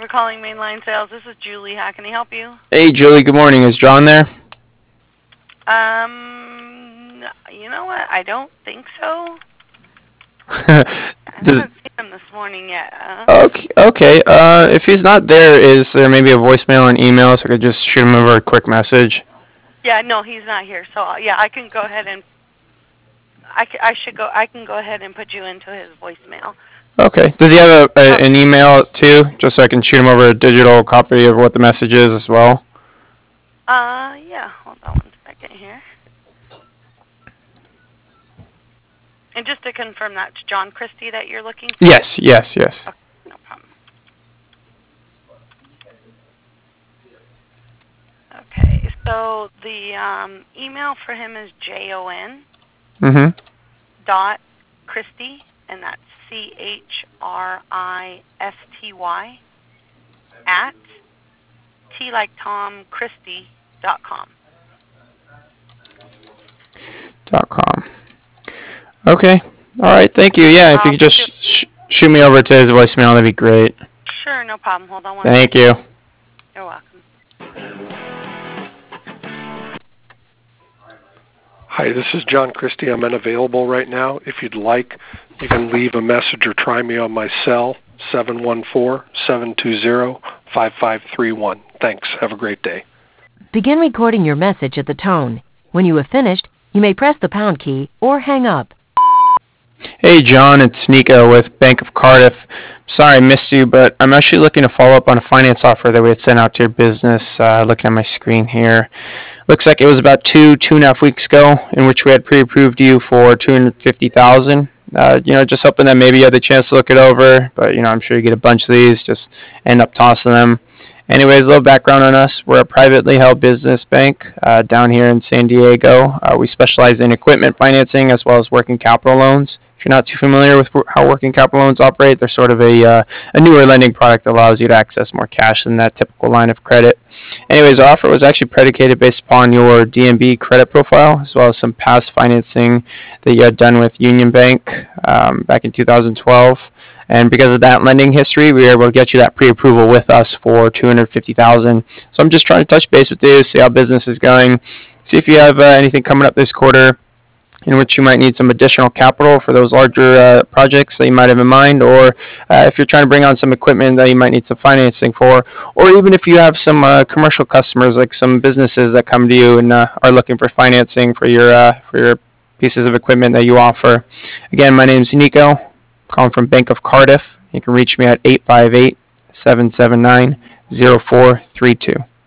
for calling Mainline Sales. This is Julie. How can I help you? Hey, Julie. Good morning. Is John there? You know what? I don't think so. I haven't seen him this morning yet. Okay. If he's not there, is there maybe a voicemail or an email so I could just shoot him over a quick message? Yeah, no, he's not here. So yeah, I can go ahead and I can go ahead and put you into his voicemail. Okay. Does he have an email too, just so I can shoot him over a digital copy of what the message is as well? Yeah. Hold on 1 second here. And just to confirm, that's John Christie that you're looking for? Yes. Okay, no problem. Okay, so the email for him is JON. Dot Christie, and that's CHRISTY at T like Tom Christie.com. .com. Okay. All right. Thank you. Yeah, if you could just shoot me over to his voicemail, that'd be great. Sure, no problem. Hold on 1 second. Thank you. You're welcome. Hi, this is John Christie. I'm unavailable right now. If you'd like, you can leave a message or try me on my cell, 714-720-5531. Thanks. Have a great day. Begin recording your message at the tone. When you have finished, you may press the pound key or hang up. Hey, John, it's Nico with Bank of Cardiff. Sorry I missed you, but I'm actually looking to follow up on a finance offer that we had sent out to your business. Looking at my screen here. Looks like it was about 2.5 weeks ago, in which we had pre-approved you for $250,000. Just hoping that maybe you had the chance to look it over, but I'm sure you get a bunch of these, just end up tossing them. Anyways, a little background on us. We're a privately held business bank down here in San Diego. We specialize in equipment financing as well as working capital loans. If you're not too familiar with how working capital loans operate, they're sort of a newer lending product that allows you to access more cash than that typical line of credit. Anyways, our offer was actually predicated based upon your DNB credit profile, as well as some past financing that you had done with Union Bank back in 2012. And because of that lending history, we were able to get you that pre-approval with us for $250,000. So I'm just trying to touch base with you, see how business is going, see if you have anything coming up this quarter in which you might need some additional capital for those larger projects that you might have in mind, or if you're trying to bring on some equipment that you might need some financing for, or even if you have some commercial customers, like some businesses that come to you and are looking for financing for your pieces of equipment that you offer. Again, my name's Nico, calling from Bank of Cardiff. You can reach me at 858-779-0432.